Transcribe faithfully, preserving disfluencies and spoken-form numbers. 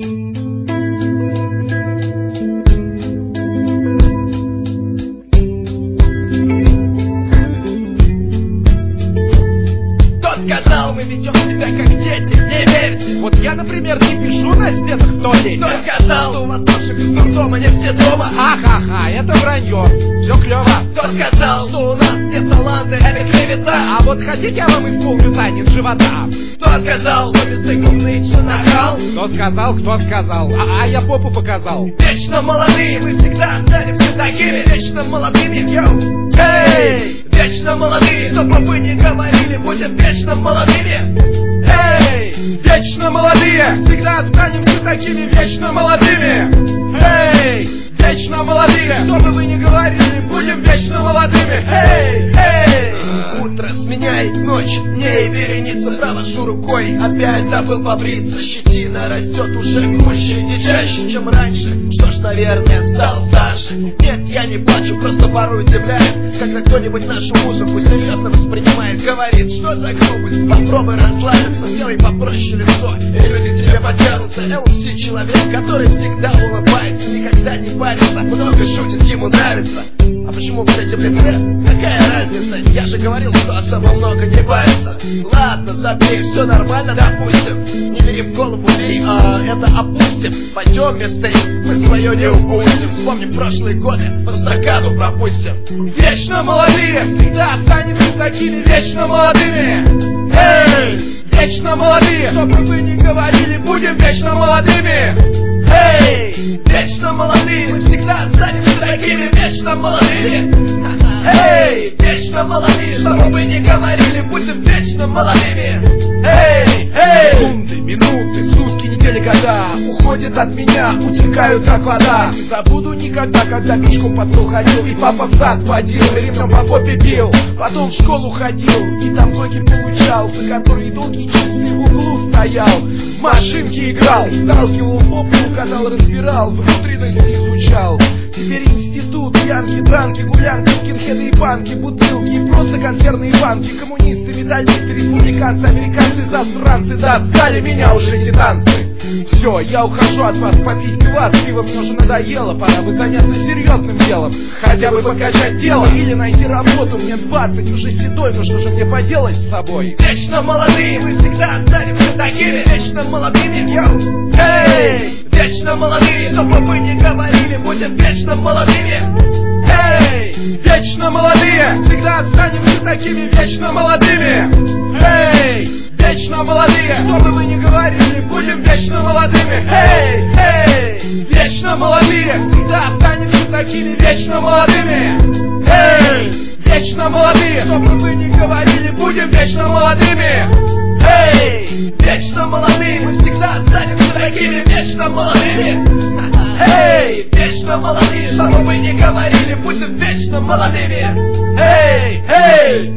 Сказал, мы ведем себя как дети, не верьте. Вот я, например, не пишу на стенах в туалете. Кто сказал, что у вас лучших из дома, не все дома? Ха-ха-ха, это вранье, все клево. Кто сказал, что у нас нет таланта, это клевета? А вот хотите, я вам исполню танец живота? Кто сказал, что бестыковный нахал? Кто сказал, кто сказал, а, а я попу показал. Вечно молодые, мы всегда останемся такими. Вечно молодыми, йоу, эй! Вечно молодые, что бы вы ни говорили, будем вечно молодыми. Эй! Вечно молодые, всегда останемся такими вечно молодыми. Эй! Вечно молодые, что бы вы ни говорили, будем вечно молодыми. Эй! Эй! Утро сменяет ночь, мне и вереница. Провожу рукой, опять забыл побриться. Щетина растет уже гуще, не чаще, чем раньше. Что ж, наверное, стал старше. Нет, я не плачу, просто порой удивляет, когда кто-нибудь нашу музыку серьезно воспринимает. Говорит, что за глупость, попробуй расслабиться, сделай попроще лицо, и люди тебе потянутся. эл си человек, который всегда улыбается, никогда не парится, много шутит, ему нравится. А почему, кстати, мне говорят, какая разница? Я же говорил, что особо много не парится. Ладно, забей, все нормально, допустим. Не бери в голову, бери, а это опустим. Пойдем, мистер, мы свое не упустим. Вспомним прошлые годы, по стакану пропустим. Вечно молодые, всегда останемся такими вечно молодыми. Эй! Вечно молодые, что бы вы ни говорили, будем вечно молодыми. Эй! Вечно молодые, мы всегда останемся такими вечно молодыми. Эй! Вечно молодые, что бы вы ни говорили, будем вечно молодыми. Эй! Эй! Секунды, минуты, сутки, недели, года уходят от меня, утекают как вода. Не забуду никогда, когда пешком под стол ходил и папа в сад водил, ритм по попе бил. Потом в школу ходил и там двойки получал, за которые долгие часы в углу стоял. В машинке играл, сталкивал попу, угадал, разбирал, внутренности изучал. Теперь институт, янки, дранки, гулянки, скинхеды и банки, бутылки и просто консервные банки. Коммунисты, металлисты, республиканцы, американцы, засранцы, да, отстали меня уже эти танцы. Все, я ухожу от вас, попить квас, пиво мне уже надоело, пора бы заняться серьезным делом. Хотя бы покачать тело или найти работу, мне двадцать, уже седой, ну что же мне поделать с собой? Вечно молодые, мы всегда останемся такими вечно молодыми, йоу, эй! Вечно молодые, что бы вы ни говорили, будем вечно молодыми. Эй! Вечно молодые, всегда останемся такими вечно молодыми. Эй! Вечно молодые, что бы вы ни говорили, будем вечно молодыми. Эй! Эй! Вечно молодые, всегда останемся такими вечно молодыми. Эй! Вечно молодые, что бы вы ни говорили, будем вечно молодыми. Эй! Вечно молодые, мы всегда останемся такими вечно молодыми. Эй! Вечно молодые, что бы вы ни говорили, будем вечно молодыми. Эй! Эй!